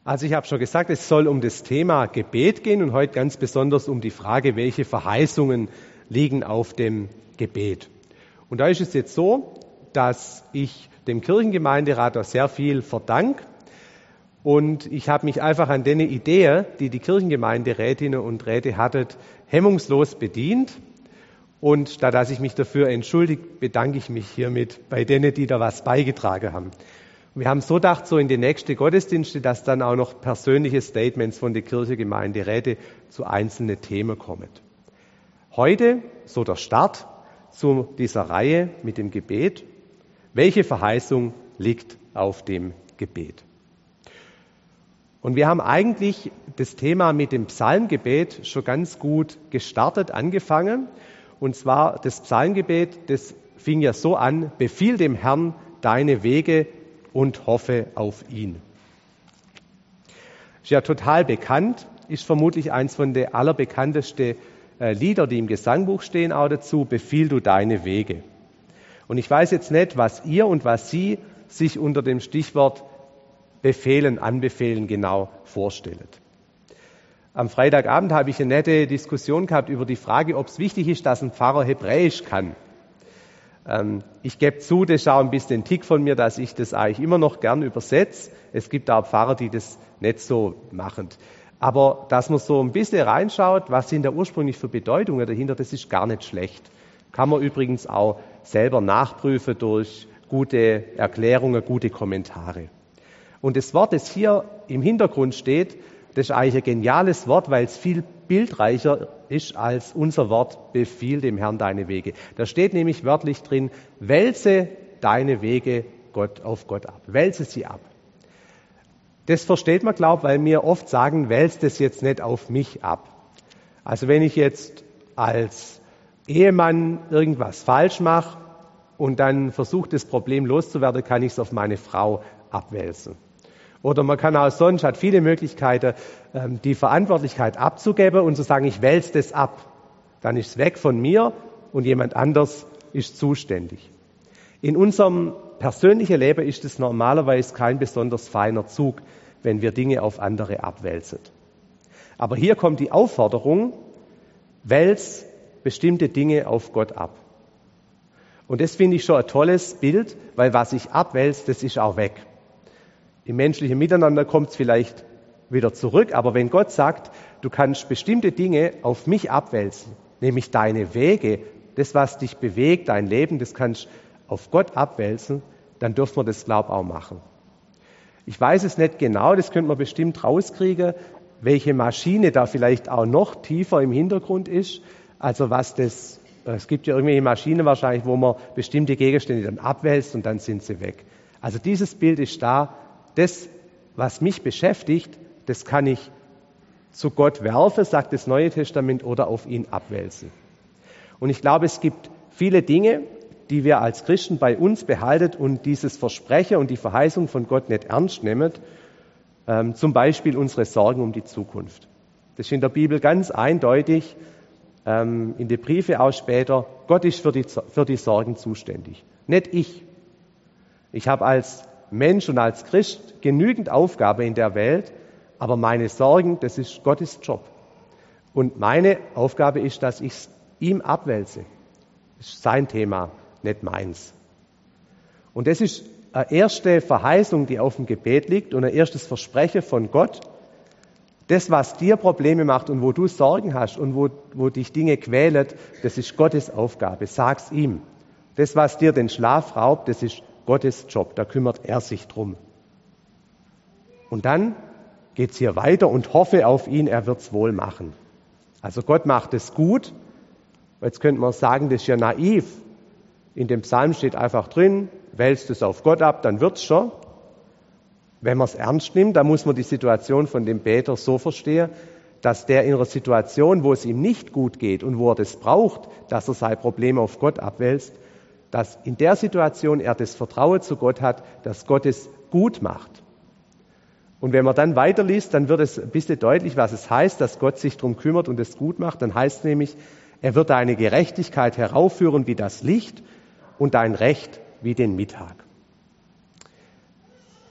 Also ich habe schon gesagt, es soll um das Thema Gebet gehen und heute ganz besonders um die Frage, welche Verheißungen liegen auf dem Gebet. Und da ist es jetzt so, dass ich dem Kirchengemeinderat da sehr viel verdanke und ich habe mich einfach an den Ideen, die die Kirchengemeinderätinnen und Räte hatten, hemmungslos bedient. Und statt dass ich mich dafür entschuldige, bedanke ich mich hiermit bei denen, die da was beigetragen haben. Wir haben so gedacht, so in die nächste Gottesdienste, dass dann auch noch persönliche Statements von der Kirchengemeinderäte zu einzelnen Themen kommen. Heute, so der Start zu dieser Reihe mit dem Gebet. Welche Verheißung liegt auf dem Gebet? Und wir haben eigentlich das Thema mit dem Psalmgebet schon ganz gut gestartet, angefangen. Und zwar das Psalmgebet, das fing ja so an: Befiehl dem Herrn deine Wege und hoffe auf ihn. Ist ja total bekannt, ist vermutlich eins von den allerbekanntesten Lieder, die im Gesangbuch stehen, auch dazu: Befiehl du deine Wege. Und ich weiß jetzt nicht, was ihr und was Sie sich unter dem Stichwort befehlen, anbefehlen genau vorstellt. Am Freitagabend habe ich eine nette Diskussion gehabt über die Frage, ob es wichtig ist, dass ein Pfarrer Hebräisch kann. Ich gebe zu, das ist auch ein bisschen ein Tick von mir, dass ich das eigentlich immer noch gern übersetze. Es gibt auch Pfarrer, die das nicht so machen. Aber dass man so ein bisschen reinschaut, was sind da ursprünglich für Bedeutungen dahinter, das ist gar nicht schlecht. Kann man übrigens auch selber nachprüfen durch gute Erklärungen, gute Kommentare. Und das Wort, das hier im Hintergrund steht, das ist eigentlich ein geniales Wort, weil es viel bildreicher ist als unser Wort: Befiehl dem Herrn deine Wege. Da steht nämlich wörtlich drin: Wälze deine Wege auf Gott ab. Wälze sie ab. Das versteht man, glaube ich, weil wir oft sagen, wälzt es jetzt nicht auf mich ab. Also wenn ich jetzt als Ehemann irgendwas falsch mache und dann versuche, das Problem loszuwerden, kann ich es auf meine Frau abwälzen. Oder man kann auch sonst, hat viele Möglichkeiten, die Verantwortlichkeit abzugeben und zu sagen, ich wälze das ab. Dann ist es weg von mir und jemand anders ist zuständig. In unserem persönlichen Leben ist es normalerweise kein besonders feiner Zug, wenn wir Dinge auf andere abwälzen. Aber hier kommt die Aufforderung: Wälz bestimmte Dinge auf Gott ab. Und das finde ich schon ein tolles Bild, weil was ich abwälze, das ist auch weg. Im menschlichen Miteinander kommt es vielleicht wieder zurück, aber wenn Gott sagt, du kannst bestimmte Dinge auf mich abwälzen, nämlich deine Wege, das, was dich bewegt, dein Leben, das kannst du auf Gott abwälzen, dann dürfen wir das, glaube ich, auch machen. Ich weiß es nicht genau, das könnte man bestimmt rauskriegen, welche Maschine da vielleicht auch noch tiefer im Hintergrund ist. Also es gibt ja irgendwelche Maschinen wahrscheinlich, wo man bestimmte Gegenstände dann abwälzt und dann sind sie weg. Also dieses Bild ist da. Das, was mich beschäftigt, das kann ich zu Gott werfen, sagt das Neue Testament, oder auf ihn abwälzen. Und ich glaube, es gibt viele Dinge, die wir als Christen bei uns behalten und dieses Versprechen und die Verheißung von Gott nicht ernst nehmen. Zum Beispiel unsere Sorgen um die Zukunft. Das ist in der Bibel ganz eindeutig, in den Briefen auch später: Gott ist für die Sorgen zuständig, nicht ich. Ich habe als Mensch und als Christ genügend Aufgabe in der Welt, aber meine Sorgen, das ist Gottes Job. Und meine Aufgabe ist, dass ich es ihm abwälze. Das ist sein Thema, nicht meins. Und das ist eine erste Verheißung, die auf dem Gebet liegt, und ein erstes Versprechen von Gott. Das, was dir Probleme macht und wo du Sorgen hast und wo dich Dinge quälen, das ist Gottes Aufgabe. Sag's ihm. Das, was dir den Schlaf raubt, das ist Gottes Job, da kümmert er sich drum. Und dann geht's hier weiter: und hoffe auf ihn, er wird's wohl machen. Also Gott macht es gut. Jetzt könnte man sagen, das ist ja naiv. In dem Psalm steht einfach drin: wälzt es auf Gott ab, dann wird's schon. Wenn man es ernst nimmt, dann muss man die Situation von dem Beter so verstehen, dass der in einer Situation, wo es ihm nicht gut geht und wo er das braucht, dass er sein Problem auf Gott abwälzt, dass in der Situation er das Vertrauen zu Gott hat, dass Gott es gut macht. Und wenn man dann weiterliest, dann wird es ein bisschen deutlich, was es heißt, dass Gott sich darum kümmert und es gut macht. Dann heißt es nämlich, er wird deine Gerechtigkeit heraufführen wie das Licht und dein Recht wie den Mittag.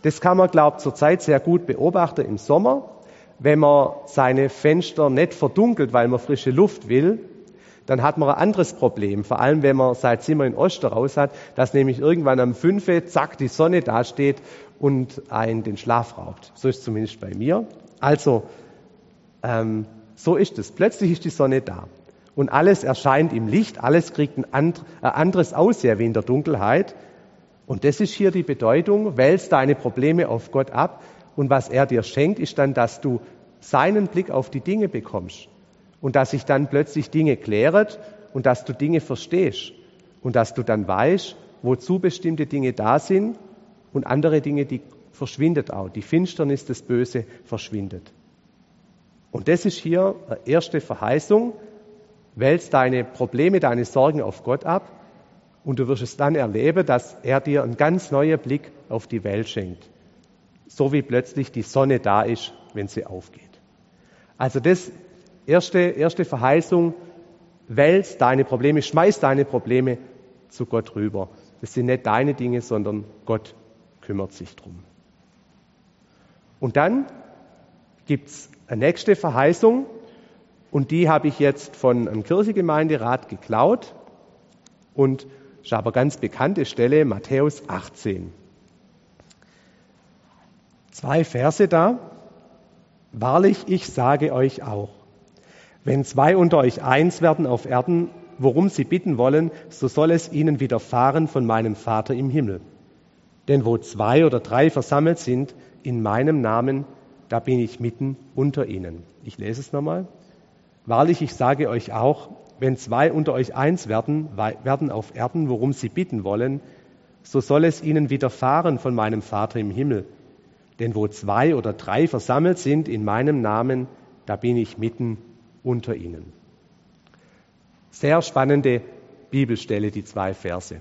Das kann man, glaube ich, zurzeit sehr gut beobachten im Sommer. Wenn man seine Fenster nicht verdunkelt, weil man frische Luft will, dann hat man ein anderes Problem. Vor allem, wenn man sein Zimmer in Osten raus hat, dass nämlich irgendwann am 5 Uhr, zack, die Sonne dasteht und einen den Schlaf raubt. So ist es zumindest bei mir. Also, so ist es. Plötzlich ist die Sonne da. Und alles erscheint im Licht, alles kriegt ein anderes Aussehen wie in der Dunkelheit. Und das ist hier die Bedeutung, wälzt deine Probleme auf Gott ab. Und was er dir schenkt, ist dann, dass du seinen Blick auf die Dinge bekommst. Und dass sich dann plötzlich Dinge klären und dass du Dinge verstehst. Und dass du dann weißt, wozu bestimmte Dinge da sind und andere Dinge, die verschwindet auch. Die Finsternis, das Böse verschwindet. Und das ist hier die erste Verheißung. Wälz deine Probleme, deine Sorgen auf Gott ab und du wirst es dann erleben, dass er dir einen ganz neuen Blick auf die Welt schenkt. So wie plötzlich die Sonne da ist, wenn sie aufgeht. Also das erste Verheißung, wälz deine Probleme, schmeiß deine Probleme zu Gott rüber. Das sind nicht deine Dinge, sondern Gott kümmert sich drum. Und dann gibt's eine nächste Verheißung und die habe ich jetzt von einem Kirchengemeinderat geklaut und ist aber ganz bekannte Stelle, Matthäus 18. 2 Verse da. Wahrlich, ich sage euch auch, wenn 2 unter euch eins werden auf Erden, worum sie bitten wollen, so soll es ihnen widerfahren von meinem Vater im Himmel. Denn wo 2 oder 3 versammelt sind in meinem Namen, da bin ich mitten unter ihnen. Ich lese es nochmal. Wahrlich, ich sage euch auch, wenn 2 unter euch eins werden auf Erden, worum sie bitten wollen, so soll es ihnen widerfahren von meinem Vater im Himmel. Denn wo 2 oder 3 versammelt sind in meinem Namen, da bin ich mitten unter ihnen. Sehr spannende Bibelstelle, die 2 Verse.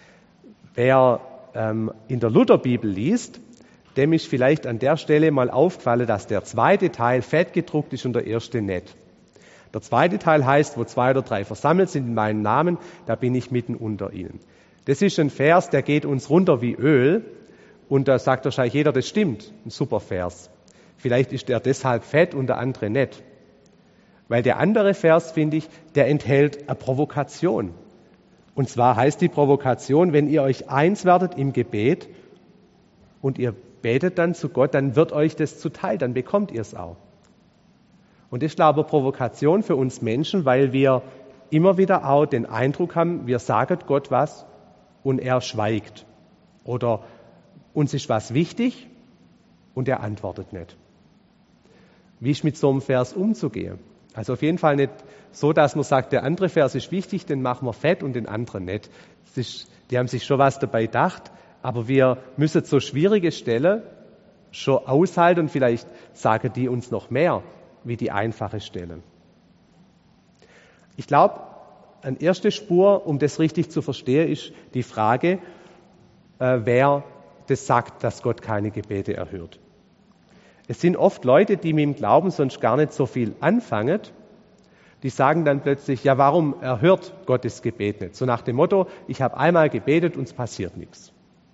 Wer in der Lutherbibel liest, dem ist vielleicht an der Stelle mal aufgefallen, dass der zweite Teil fett gedruckt ist und der erste nicht. Der zweite Teil heißt, wo 2 oder 3 versammelt sind in meinem Namen, da bin ich mitten unter ihnen. Das ist ein Vers, der geht uns runter wie Öl. Und da sagt wahrscheinlich jeder, das stimmt, ein super Vers. Vielleicht ist der deshalb fett und der andere nicht. Weil der andere Vers, finde ich, der enthält eine Provokation. Und zwar heißt die Provokation, wenn ihr euch eins werdet im Gebet und ihr betet dann zu Gott, dann wird euch das zuteil, dann bekommt ihr es auch. Und das ist, glaube ich, eine Provokation für uns Menschen, weil wir immer wieder auch den Eindruck haben, wir sagen Gott was und er schweigt. Oder uns ist was wichtig und er antwortet nicht. Wie ist mit so einem Vers umzugehen? Also auf jeden Fall nicht so, dass man sagt, der andere Vers ist wichtig, den machen wir fett und den anderen nicht. Die haben sich schon was dabei gedacht, aber wir müssen so schwierige Stellen schon aushalten und vielleicht sagen die uns noch mehr wie die einfache Stelle. Ich glaube, eine erste Spur, um das richtig zu verstehen, ist die Frage, wer das sagt, dass Gott keine Gebete erhört. Es sind oft Leute, die mit dem Glauben sonst gar nicht so viel anfangen, die sagen dann plötzlich, ja, warum erhört Gott das Gebet nicht? So nach dem Motto, ich habe einmal gebetet und es passiert nichts.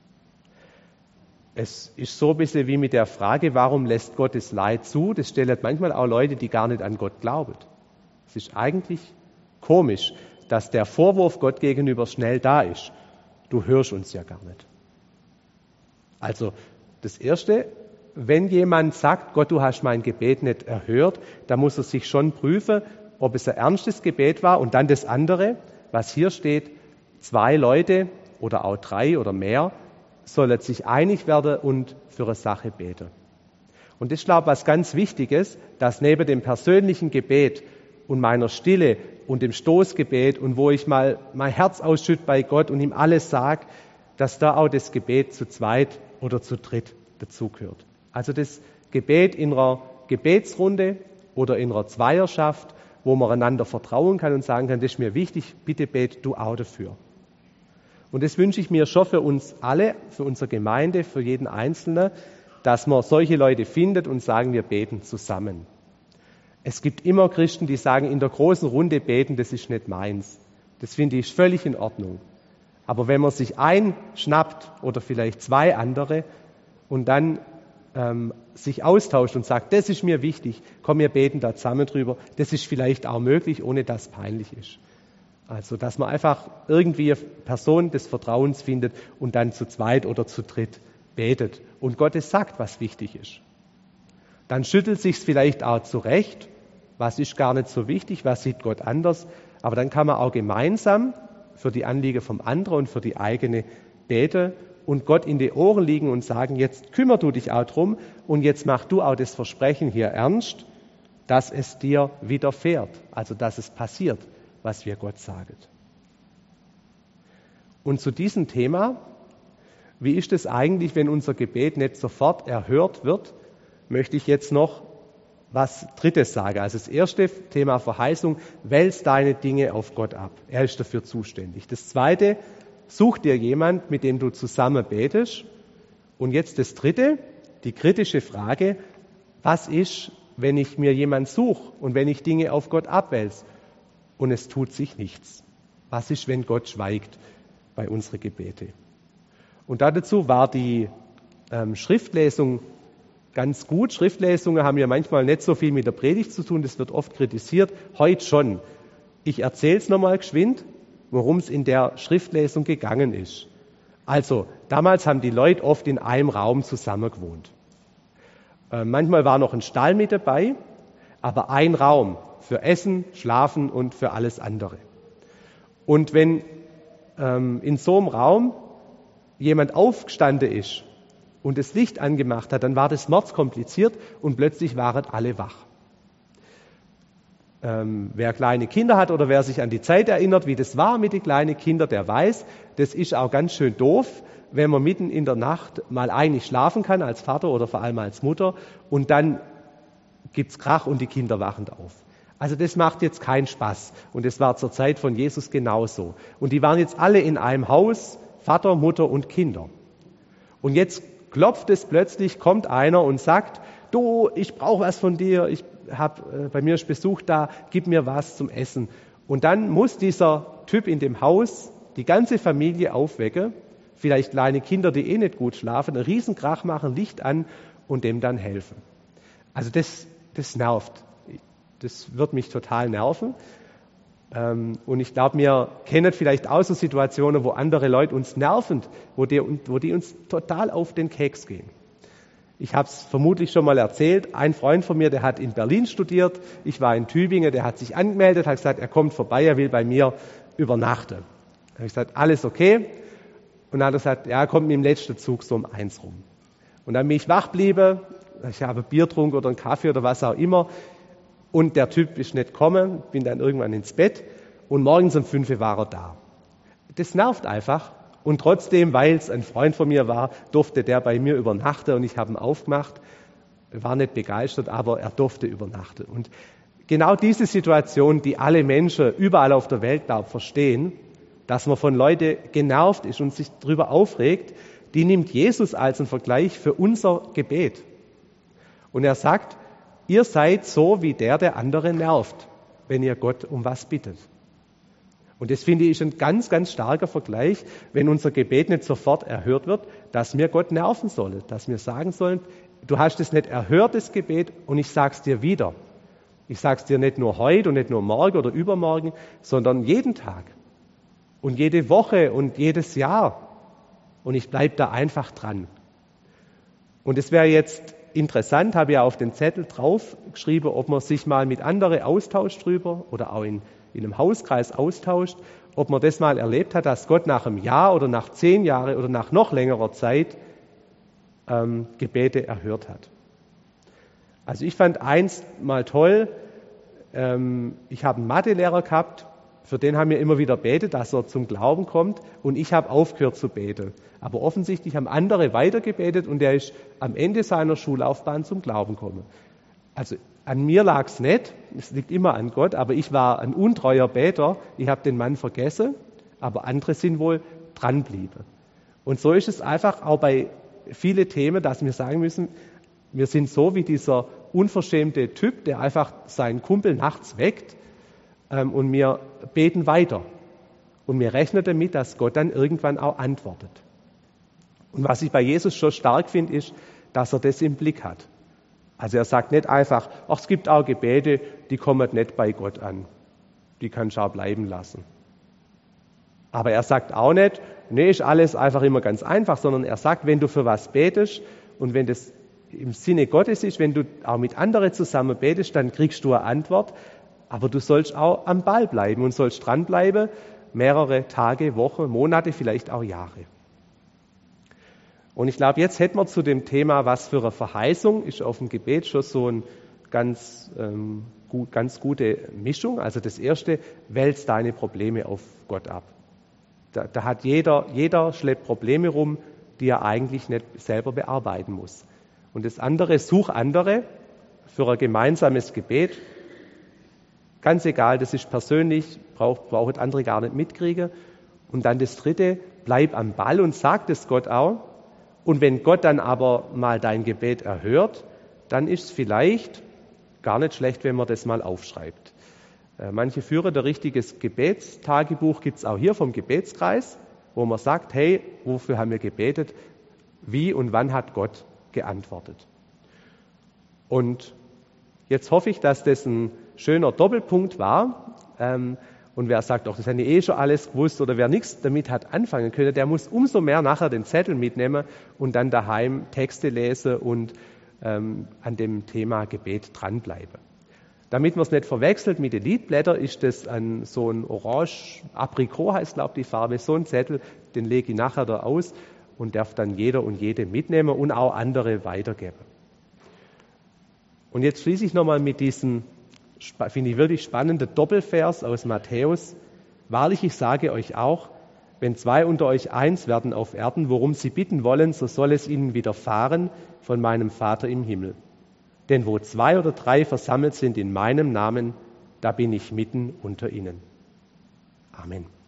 Es ist so ein bisschen wie mit der Frage, warum lässt Gott das Leid zu? Das stellen manchmal auch Leute, die gar nicht an Gott glauben. Es ist eigentlich komisch, dass der Vorwurf Gott gegenüber schnell da ist. Du hörst uns ja gar nicht. Also das Erste, wenn jemand sagt, Gott, du hast mein Gebet nicht erhört, dann muss er sich schon prüfen, ob es ein ernstes Gebet war. Und dann das andere, was hier steht, 2 Leute oder auch 3 oder mehr sollen sich einig werden und für eine Sache beten. Und das ist, glaube ich, was ganz Wichtiges, dass neben dem persönlichen Gebet und meiner Stille und dem Stoßgebet und wo ich mal mein Herz ausschütte bei Gott und ihm alles sage, dass da auch das Gebet zu 2 oder zu 3 dazugehört. Also das Gebet in einer Gebetsrunde oder in einer Zweierschaft, wo man einander vertrauen kann und sagen kann, das ist mir wichtig, bitte bet du auch dafür. Und das wünsche ich mir schon für uns alle, für unsere Gemeinde, für jeden Einzelnen, dass man solche Leute findet und sagen, wir beten zusammen. Es gibt immer Christen, die sagen, in der großen Runde beten, das ist nicht meins. Das finde ich völlig in Ordnung. Aber wenn man sich einschnappt oder vielleicht 2 andere und dann sich austauscht und sagt, das ist mir wichtig, komm, wir beten da zusammen drüber. Das ist vielleicht auch möglich, ohne dass es peinlich ist. Also, dass man einfach irgendwie eine Person des Vertrauens findet und dann zu zweit oder zu dritt betet und Gott es sagt, was wichtig ist. Dann schüttelt sich's vielleicht auch zurecht, was ist gar nicht so wichtig, was sieht Gott anders, aber dann kann man auch gemeinsam für die Anliegen vom anderen und für die eigene beten und Gott in die Ohren liegen und sagen, jetzt kümmer du dich auch drum und jetzt mach du auch das Versprechen hier ernst, dass es dir widerfährt, also dass es passiert, was wir Gott sagen. Und zu diesem Thema, wie ist es eigentlich, wenn unser Gebet nicht sofort erhört wird, möchte ich jetzt noch was Drittes sagen. Also das erste Thema Verheißung, wälz deine Dinge auf Gott ab. Er ist dafür zuständig. Das zweite, such dir jemand, mit dem du zusammen betest. Und jetzt das dritte, die kritische Frage, was ist, wenn ich mir jemand suche und wenn ich Dinge auf Gott abwälze und es tut sich nichts? Was ist, wenn Gott schweigt bei unseren Gebeten? Und dazu war die Schriftlesung ganz gut. Schriftlesungen haben ja manchmal nicht so viel mit der Predigt zu tun, das wird oft kritisiert, heute schon. Ich erzähle es nochmal geschwind, worum es in der Schriftlesung gegangen ist. Also, damals haben die Leute oft in einem Raum zusammen gewohnt. Manchmal war noch ein Stall mit dabei, aber ein Raum für Essen, Schlafen und für alles andere. Und wenn in so einem Raum jemand aufgestanden ist und das Licht angemacht hat, dann war das mordskompliziert und plötzlich waren alle wach. Wer kleine Kinder hat oder wer sich an die Zeit erinnert, wie das war mit den kleinen Kindern, der weiß, das ist auch ganz schön doof, wenn man mitten in der Nacht mal eigentlich schlafen kann als Vater oder vor allem als Mutter und dann gibt's Krach und die Kinder wachen auf. Also das macht jetzt keinen Spaß und das war zur Zeit von Jesus genauso. Und die waren jetzt alle in einem Haus, Vater, Mutter und Kinder. Und jetzt klopft es plötzlich, kommt einer und sagt, du, ich brauche was von dir, bei mir ist Besuch da, gib mir was zum Essen. Und dann muss dieser Typ in dem Haus die ganze Familie aufwecken, vielleicht kleine Kinder, die eh nicht gut schlafen, einen Riesenkrach machen, Licht an und dem dann helfen. Also das nervt. Das wird mich total nerven. Und ich glaube, wir kennen vielleicht auch so Situationen, wo andere Leute uns nerven, wo die uns total auf den Keks gehen. Ich habe es vermutlich schon mal erzählt. Ein Freund von mir, der hat in Berlin studiert. Ich war in Tübingen. Der hat sich angemeldet, hat gesagt, er kommt vorbei, er will bei mir übernachten. Da habe ich gesagt, alles okay. Und dann hat er gesagt, ja, er kommt mit dem letzten Zug so um 1 rum. Und dann bin ich wach geblieben. Ich habe Bier getrunken oder einen Kaffee oder was auch immer. Und der Typ ist nicht gekommen. Bin dann irgendwann ins Bett. Und morgens um 5 war er da. Das nervt einfach. Und trotzdem, weil es ein Freund von mir war, durfte der bei mir übernachten und ich habe ihn aufgemacht. Er war nicht begeistert, aber er durfte übernachten. Und genau diese Situation, die alle Menschen überall auf der Welt, glaube ich, verstehen, dass man von Leuten genervt ist und sich darüber aufregt, die nimmt Jesus als einen Vergleich für unser Gebet. Und er sagt, ihr seid so, wie der andere nervt, wenn ihr Gott um was bittet. Und das finde ich ein ganz, ganz starker Vergleich, wenn unser Gebet nicht sofort erhört wird, dass wir Gott nerven sollen, dass wir sagen sollen, du hast es nicht erhört, das Gebet, und ich sag's dir wieder. Ich sag's dir nicht nur heute und nicht nur morgen oder übermorgen, sondern jeden Tag und jede Woche und jedes Jahr. Und ich bleib da einfach dran. Und es wäre jetzt interessant, habe ich ja auf den Zettel drauf geschrieben, ob man sich mal mit anderen austauscht drüber oder auch in einem Hauskreis austauscht, ob man das mal erlebt hat, dass Gott nach einem Jahr oder nach 10 Jahren oder nach noch längerer Zeit Gebete erhört hat. Also ich fand eins mal toll, ich habe einen Mathelehrer gehabt, für den haben wir immer wieder betet, dass er zum Glauben kommt, und ich habe aufgehört zu beten. Aber offensichtlich haben andere weiter gebetet und er ist am Ende seiner Schullaufbahn zum Glauben gekommen. Also an mir lag es nicht, es liegt immer an Gott, aber ich war ein untreuer Beter, ich habe den Mann vergessen, aber andere sind wohl dranbleiben. Und so ist es einfach auch bei vielen Themen, dass wir sagen müssen, wir sind so wie dieser unverschämte Typ, der einfach seinen Kumpel nachts weckt, und wir beten weiter. Und wir rechnen damit, dass Gott dann irgendwann auch antwortet. Und was ich bei Jesus schon stark finde, ist, dass er das im Blick hat. Also er sagt nicht einfach, ach, es gibt auch Gebete, die kommen nicht bei Gott an. Die kannst du auch bleiben lassen. Aber er sagt auch nicht, nee, ist alles einfach immer ganz einfach, sondern er sagt, wenn du für was betest und wenn das im Sinne Gottes ist, wenn du auch mit anderen zusammen betest, dann kriegst du eine Antwort. Aber du sollst auch am Ball bleiben und sollst dranbleiben, mehrere Tage, Wochen, Monate, vielleicht auch Jahre. Und ich glaube, jetzt hätten wir zu dem Thema, was für eine Verheißung, ist auf dem Gebet schon so eine ganz gute Mischung. Also das Erste, wälz deine Probleme auf Gott ab. Da hat jeder schleppt Probleme rum, die er eigentlich nicht selber bearbeiten muss. Und das andere, such andere für ein gemeinsames Gebet. Ganz egal, das ist persönlich, braucht andere gar nicht mitkriegen. Und dann das Dritte, bleib am Ball und sag das Gott auch. Und wenn Gott dann aber mal dein Gebet erhört, dann ist es vielleicht gar nicht schlecht, wenn man das mal aufschreibt. Manche führen ein richtiges Gebetstagebuch, gibt es auch hier vom Gebetskreis, wo man sagt, hey, wofür haben wir gebetet? Wie und wann hat Gott geantwortet? Und jetzt hoffe ich, dass das ein schöner Doppelpunkt war. Und wer sagt, doch, das habe ich schon alles gewusst, oder wer nichts damit hat anfangen können, der muss umso mehr nachher den Zettel mitnehmen und dann daheim Texte lesen und an dem Thema Gebet dranbleiben. Damit man es nicht verwechselt mit den Liedblättern, ist das so ein Orange, Aprikot heißt, glaube ich, die Farbe, so ein Zettel, den lege ich nachher da aus und darf dann jeder und jede mitnehmen und auch andere weitergeben. Und jetzt schließe ich nochmal mit diesem, finde ich wirklich spannenden Doppelvers aus Matthäus. Wahrlich, ich sage euch auch, wenn 2 unter euch eins werden auf Erden, worum sie bitten wollen, so soll es ihnen widerfahren von meinem Vater im Himmel. Denn wo 2 oder 3 versammelt sind in meinem Namen, da bin ich mitten unter ihnen. Amen.